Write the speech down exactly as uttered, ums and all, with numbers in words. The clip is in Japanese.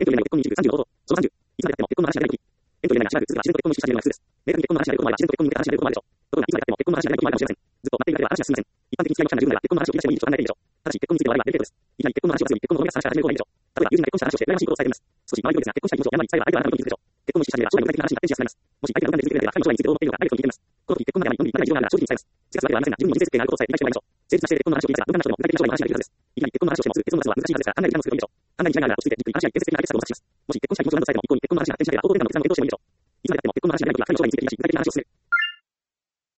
エントリー内の結婚日数さんじゅうの方法。そのさんじゅう。いつまでやっても結婚の話が出ない時。エントリー内がしばらく続くが自然と結婚の意識した人の普通です。明確に結婚の話が出ることもあれば自然と結婚に向けた話が出ることもあるでしょう。ところがいつまでやっても結婚の話が出ない時もあるかもしれません。ずっと待っていられれば話が進みません。一般的に付き合いの期間がじゅうねんなら結婚の話を言い出してもいいと考えていいでしょう。ただし結婚についての話はデリケートです。いきなり結婚の話をするに結婚の思い出す話から始めることはないでしょう。例えば友人が結婚した話をして羨ましいことを伝えています。少し周りのですが結婚したい気持ちを山に伝えれば相手はあなたのことに気づくでしょう。結婚の意識した人は将来の具体的な話に発展しやすくなります。もし相手が無断で続けているなら彼の将来についてどう思っているのかダイレクトに聞いてみます。この時結婚までに読んでまだ内容があるなら正直に伝えます。しかしそれはありませんが自分にも人生設計があることを伝えて理解してもらいましょう。誠実な姿勢で結婚の話を聞いたらどんな人でも具体的な将来の話ができるはずです。いきなり結婚の話をしてもすぐ結論を出すのは難しいはずですから考える時間を作るといいでしょう。考える時間があるなら落ち着いてじっくり話し合い建設的な解決策をお出しします。もし結婚したい気持ちを何度伝えても一向に結婚の話に発展しなければ方法での決断の検討をしてもいいでしょう。いつまでやっても結婚の話が出ない時は彼の将来について言い出し具体的な話を進める。